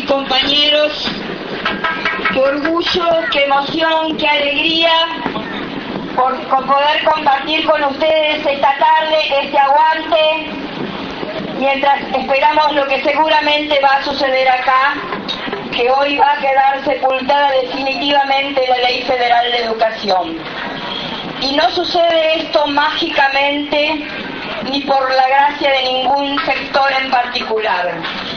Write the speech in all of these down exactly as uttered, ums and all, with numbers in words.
compañeros, qué orgullo, qué emoción, qué alegría por, por poder compartir con ustedes esta tarde, este aguante, mientras esperamos lo que seguramente va a suceder acá, que hoy va a quedar sepultada definitivamente la Ley Federal de Educación. Y no sucede esto mágicamente ni por la gracia de ningún sector en particular.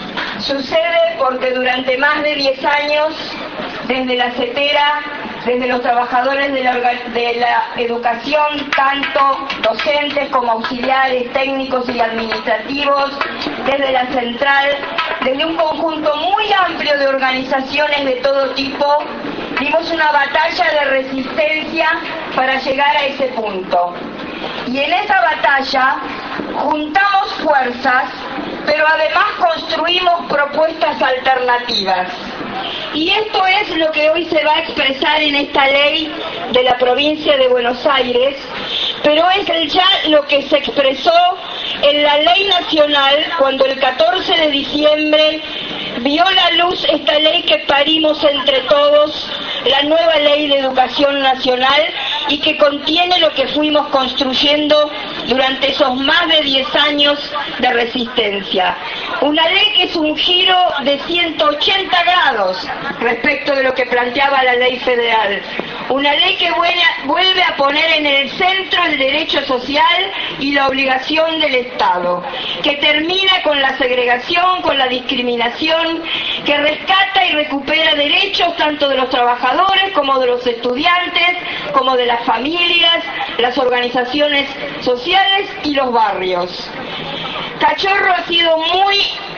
Sucede porque durante más de diez años, desde la CETERA, desde los trabajadores de la, de la educación, tanto docentes como auxiliares, técnicos y administrativos, desde la central, desde un conjunto muy amplio de organizaciones de todo tipo, dimos una batalla de resistencia para llegar a ese punto. Y en esa batalla juntamos fuerzas, pero además construimos propuestas alternativas. Y esto es lo que hoy se va a expresar en esta ley de la provincia de Buenos Aires, pero es ya lo que se expresó en la ley nacional cuando el catorce de diciembre vio la luz esta ley que parimos entre todos, la nueva ley de educación nacional, y que contiene lo que fuimos construyendo durante esos más de diez años de resistencia. Una ley que es un giro de ciento ochenta grados respecto de lo que planteaba la ley federal. Una ley que vuelve a poner en el centro el derecho social y la obligación del Estado, que termina con la segregación, con la discriminación, que rescata y recupera derechos tanto de los trabajadores como de los estudiantes, como de las familias, las organizaciones sociales y los barrios. Cachorro ha sido muy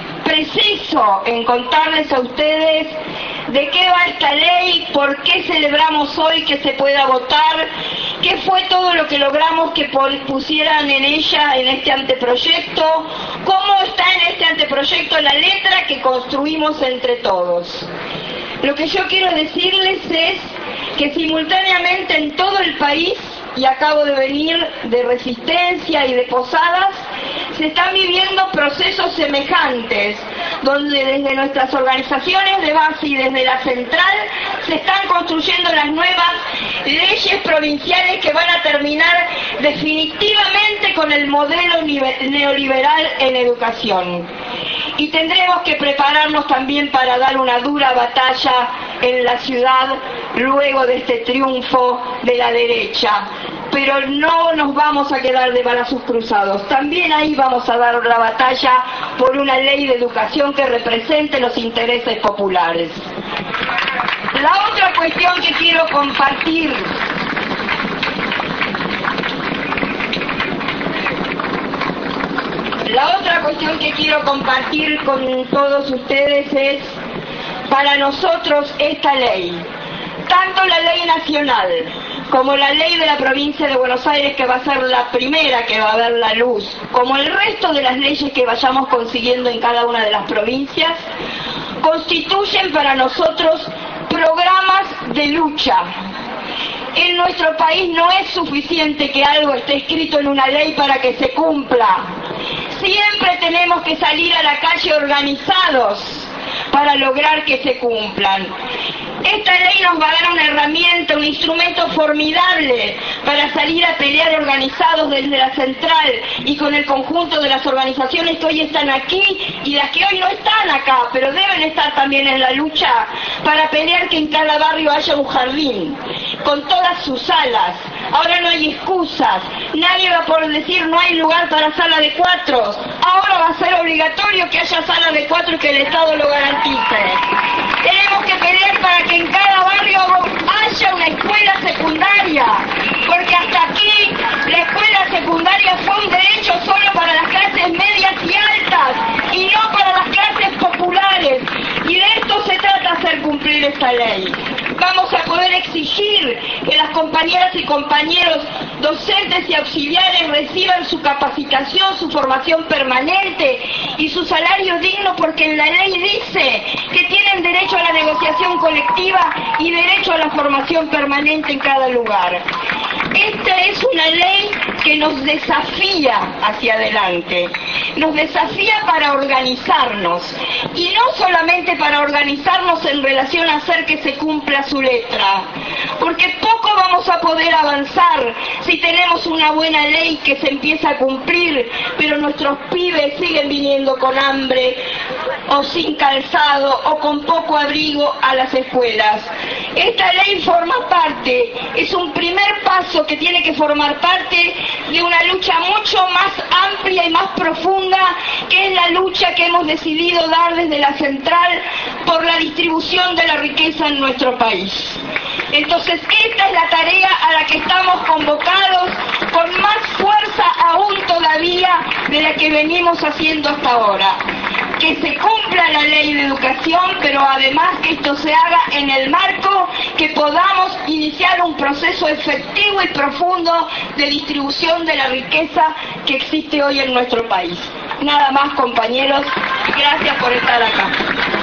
preciso en contarles a ustedes de qué va esta ley, por qué celebramos hoy que se pueda votar, qué fue todo lo que logramos que pusieran en ella, en este anteproyecto, cómo está en este anteproyecto la letra que construimos entre todos. Lo que yo quiero decirles es que simultáneamente en todo el país, y acabo de venir de Resistencia y de Posadas, se están viviendo procesos semejantes, donde desde nuestras organizaciones de base y desde la central se están construyendo las nuevas leyes provinciales que van a terminar definitivamente con el modelo neoliberal en educación. Y tendremos que prepararnos también para dar una dura batalla en la ciudad luego de este triunfo de la derecha. Pero no nos vamos a quedar de brazos cruzados. También ahí vamos a dar la batalla por una ley de educación que represente los intereses populares. La otra cuestión que quiero compartir La otra cuestión que quiero compartir con todos ustedes es, para nosotros esta ley, tanto la ley nacional como la ley de la provincia de Buenos Aires, que va a ser la primera que va a ver la luz, como el resto de las leyes que vayamos consiguiendo en cada una de las provincias, constituyen para nosotros programas de lucha. En nuestro país no es suficiente que algo esté escrito en una ley para que se cumpla. Siempre tenemos que salir a la calle organizados para lograr que se cumplan. Esta ley nos va a dar una herramienta, un instrumento formidable para salir a pelear organizados desde la central y con el conjunto de las organizaciones que hoy están aquí y las que hoy no están acá, pero deben estar también en la lucha para pelear que en cada barrio haya un jardín con todas sus salas. Ahora no hay excusas, nadie va a poder decir no hay lugar para sala de cuatro. Ahora va a ser obligatorio que haya sala de cuatro y que el Estado lo garantice. Tenemos que pelear para que en cada barrio haya una escuela secundaria, porque hasta aquí la escuela secundaria fue un derecho solo para las clases medias y altas y no para las clases populares. Y de esto se trata, hacer cumplir esta ley. Vamos a poder exigir que las compañeras y compañeros docentes y auxiliares reciban su capacitación, su formación permanente y su salario digno, porque en la ley dice que tienen derecho a la negociación colectiva y derecho a la formación permanente en cada lugar. Esta es una ley que nos desafía hacia adelante. nos desafía para organizarnos, y no solamente para organizarnos en relación a hacer que se cumpla su letra, porque poco vamos a poder avanzar si tenemos una buena ley que se empieza a cumplir, pero nuestros pibes siguen viniendo con hambre, o sin calzado, o con poco abrigo a las escuelas. Esta ley forma parte, es un primer paso que tiene que formar parte de una lucha mucho más amplia y más profunda, que es la lucha que hemos decidido dar desde la central por la distribución de la riqueza en nuestro país. Entonces, esta es la tarea a la que estamos convocados con más fuerza aún todavía de la que venimos haciendo hasta ahora. Que se cumpla la ley de educación, pero además que esto se haga en el marco que podamos iniciar un proceso efectivo y profundo de distribución de la riqueza que existe hoy en nuestro país. Nada más, compañeros, gracias por estar acá.